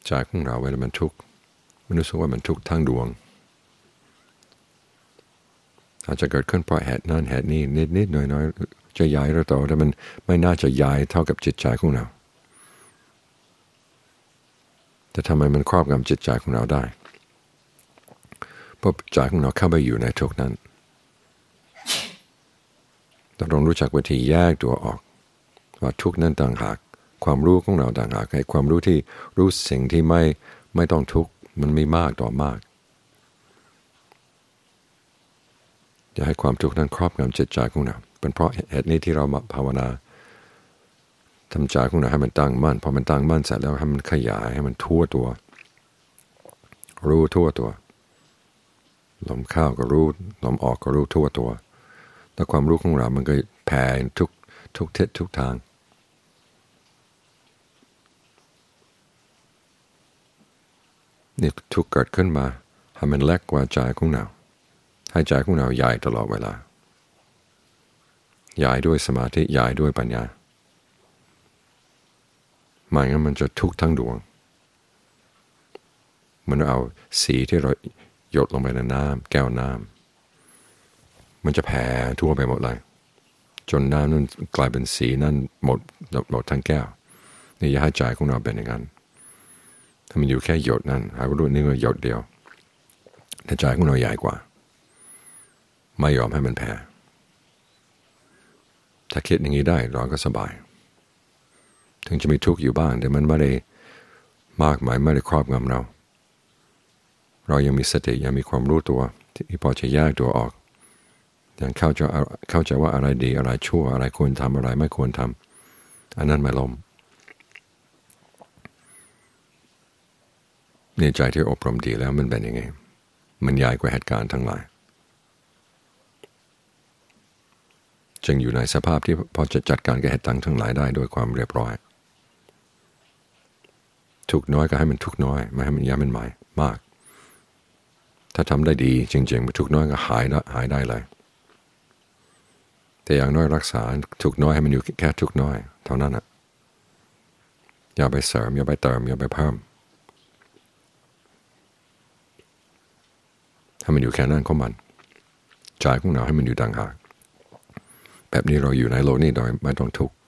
ใจของเราเวลามันทุกข์มันรู้สึกว่ามันทุกข์ทั้งดวงอาจจะเกิดขึ้นเพราะเหตุนั้นเหตุนี้นิดๆหน่อยๆจะย้ายหรือโตแต่มันไม่น่าจะย้ายเท่ากับจิตใจของเราแต่ทำไมมันครอบงำจิตใจของเราได้เพราะใจของเราเข้าไปอยู่ในทุกข์นั้นเราต้องรู้จักวิธีแยกตัวออกว่าทุกข์นั้นต่างหากความรู้ของเราต่างหากให้ความรู้ที่รู้สิ่งที่ไม่ต้องทุกข์มันไม่มากต่อมากอย่าให้ความทุกข์นั้นครอบงำจิตใจของเราเป็นเพราะเหตุนี้ที่เราภาวนาทำใจของเราให้มันตั้งมั่นพอมันตั้งมั่นเสร็จแล้วให้มันขยายให้มันทั่วตัวรู้ทั่วตัวลมเข้าก็รู้ลมออกก็รู้ทั่วตัวแต่ความรู้ของเรามันก็แผ่ทุกทิศทุกทางนี่ทุกเกิดขึ้นมาให้มันเล็กกว่าใจของเราให้ใจของเราใหญ่ตลอดเวลาใหญ่ด้วยสมาธิใหญ่ด้วยปัญญาไม่งั้นมันจะทุกข์ทั้งดวงมันเอาสีที่เราหยดลงไปในน้ำแก้วน้ำมันจะแผ่ทั่วไปหมดเลยจนน้ำนั้นกลายเป็นสีนั้นหมดทั้งแก้วนี่อย่าให้ใจของเราเป็นอย่างนั้นถ้ามันอยู่แค่หยดนั้นให้รู้นี่ก็หยดเดียวแต่ใจของเราใหญ่กว่าไม่ยอมให้มันแผ่ถ้าคิดอย่างนี้ได้เราก็สบายถึงจะมีทุกข์อยู่บ้างแต่มันไม่ได้มากมายไม่ได้ครอบงำเรายังมีสติยังมีความรู้ตัวที่พอจะแยกตัวออกยังเข้าใจว่าอะไรดีอะไรชั่วอะไรควรทำอะไรไม่ควรทำอันนั้นไม่ล้มในใจที่อบรมดีแล้วมันเป็นยังไงมันใหญ่กว่าเหตุการณ์ทั้งหลายจึงอยู่ในสภาพที่พอจะจัดการกับเหตุการณ์ทั้งหลายได้โดยความเรียบร้อยทุกน้อยก็ให้มันทุกน้อยไม่ให้มันย้ำมันหมายมากถ้าทำได้ดีจริงๆทุกน้อยก็หายได้เลยแต่อย่างน้อยรักษาทุกน้อยให้มันอยู่แค่ทุกน้อยเท่านั้นอย่าไปเสริมอย่าไปเติมอย่าไปเพิ่มให้มันอยู่แค่นั้นของมันใจของเราให้มันอยู่ต่างหากแบบนี้เราอยู่ในโลกนี้โดยไม่ต้องทุกข์